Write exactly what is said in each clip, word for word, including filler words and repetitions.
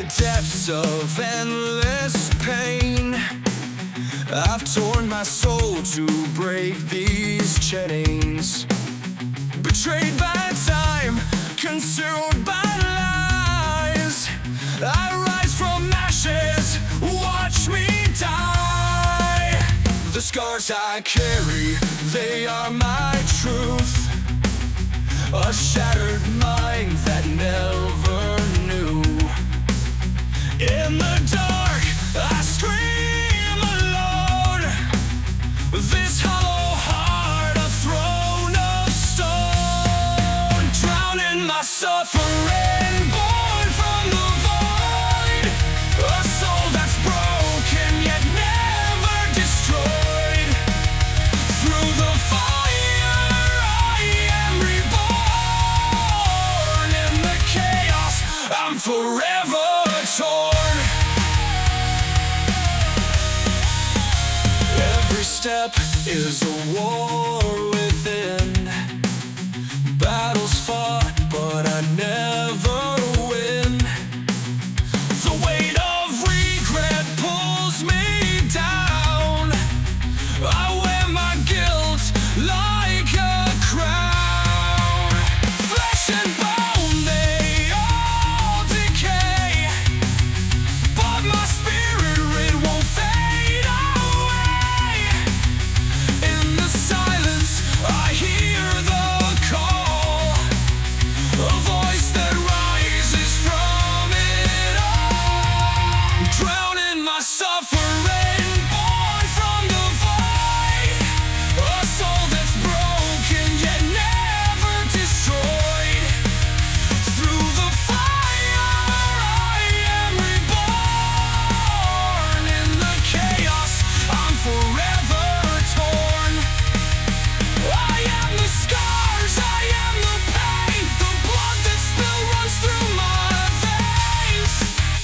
the depths of endless pain, I've torn my soul to break these chains. Betrayed by time, consumed by lies, I rise from ashes, watch me die. The scars I carry, they are my truth, a shattered mind that never knew. In the dark, I scream alone, this hollow heart, a throne of stone. Drown in my suffering, born from the void, a soul that's broken yet never destroyed. Through the fire I am reborn, in the chaos I'm forever torn. Every step is a war within, battles fought but I never win. The weight of regret pulls me down, I wear my guilt like a crown. Flesh and bone, they all decay, but my spirit, it won't fade away. In the silence I hear the call, a voice that rises from it all. Drown in my suffering, born from the void, a soul that's broken yet never destroyed. Through the fire I am reborn, in the chaos I'm forever torn. I am the scars, I am the pain, the blood that still runs through my veins.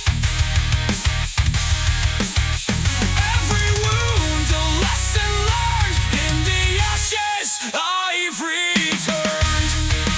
Every wound a lesson learned, in the ashes I've returned.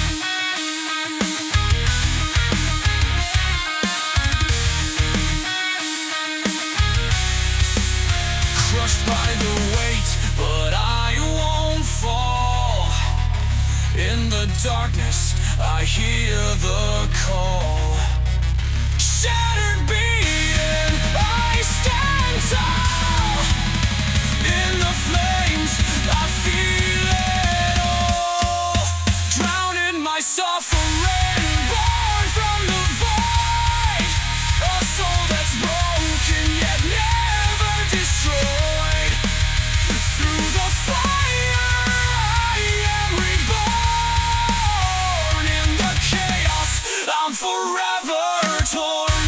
Crushed by the weight, but I won't fall. In the darkness I hear the call. Shattered being, I stand tall. In the flames I feel it all. Drown in my suffering, born from the void, a soul that's broken yet never destroyed. Through the fire I am reborn, in the chaos I'm forever torn.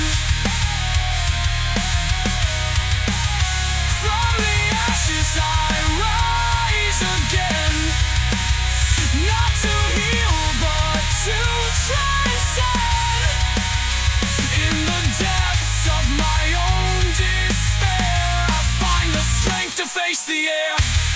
From the ashes I rise again, not to heal but to transcend. In the depths of my own despair, I find the strength to face the air.